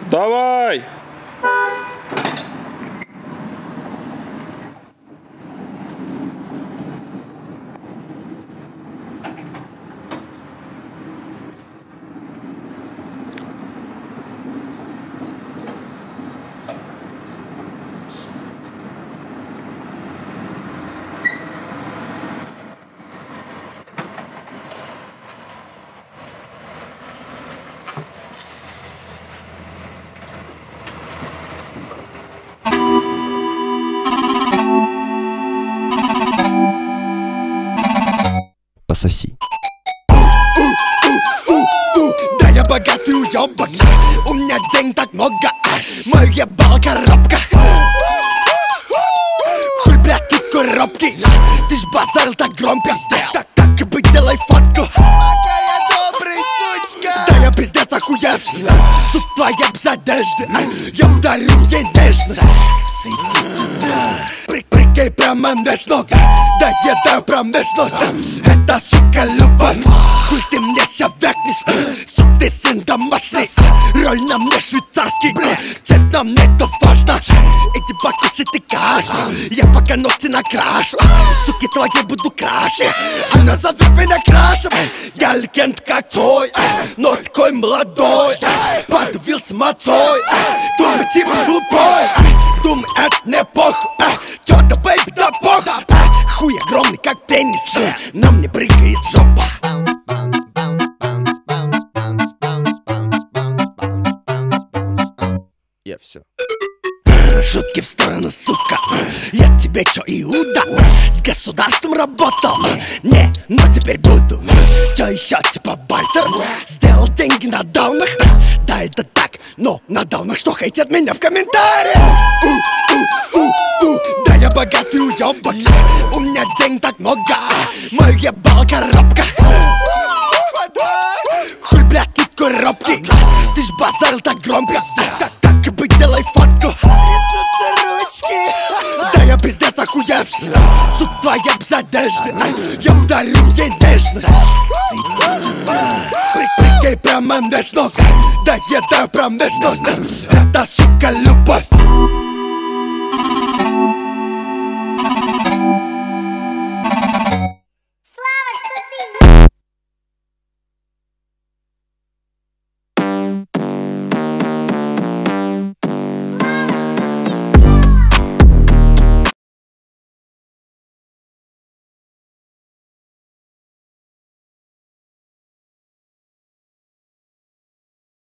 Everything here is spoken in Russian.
Давай! Пососи. Да я богатый уёбок, у меня денег так много, мой ебал коробка. Хуй, блядь, ты коробки, ты ж базарил так громко. Так и быть, делай фотку. Какая добрая сучка. Да я пиздец охуевший, суд твоя без одежды, я ударю ей нежно. Прикинь, прямо меж ног, да еда промежность. Это, сука, любовь. Хуй ты мне ся векнешь, сук ты сын домашний. Роль на мне швейцарский, цвет на мне то важно. Иди покушай ты кашу, я пока ногти накрашу. Суки твои буду краше, она зовет меня крашем. Я легенд как твой, но такой молодой. Подавился мацой, думай типа тупой. Думай, это не похуй, чё-то, бэйби, да похуй. Хуй огромный, как теннис, на мне прыгает жопа. Я все. Шутки в сторону, сука. Я тебе чё, Иуда? С государством работал? Не, но теперь буду. Чё ещё, типа бартер? Сделал деньги на даунах? Да, это так, но на даунах что хейтят меня в комментариях? Да я богатый уёбок, у меня денег так много, мой ебал коробка. Хуй, блядь, тут коробки, ты ж базарил так громко. Так и быть, делай фотку. Да я пиздец охуевший, суд твоя без одежды, я ударю ей нежно. Прикинь, прямо меж ног, да еда промежность. Это, сука, любовь.